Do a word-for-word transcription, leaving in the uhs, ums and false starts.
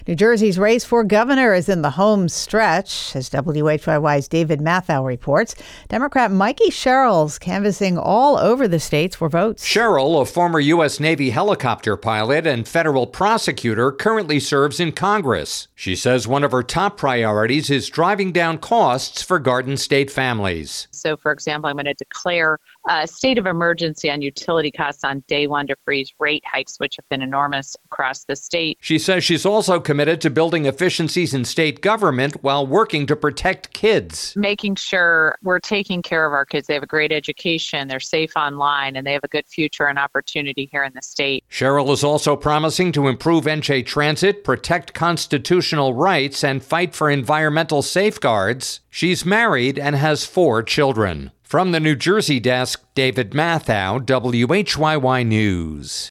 New Jersey's race for governor is in the home stretch, as W H Y Y's David Mathau reports. Democrat Mikey Sherrill's canvassing all over the states for votes. Sherrill, a former U S Navy helicopter pilot and federal prosecutor, currently serves in Congress. She says one of her top priorities is driving down costs for Garden State families. So, for example, I'm going to declare a state of emergency on utility costs on day one to freeze rate hikes, which have been enormous across the state. She says she's also committed to building efficiencies in state government while working to protect kids. Making sure we're taking care of our kids. They have a great education, they're safe online, and they have a good future and opportunity here in the state. Sherrill is also promising to improve N J Transit, protect constitutional rights, and fight for environmental safeguards. She's married and has four children. From the New Jersey desk, David Mathau, W H Y Y News.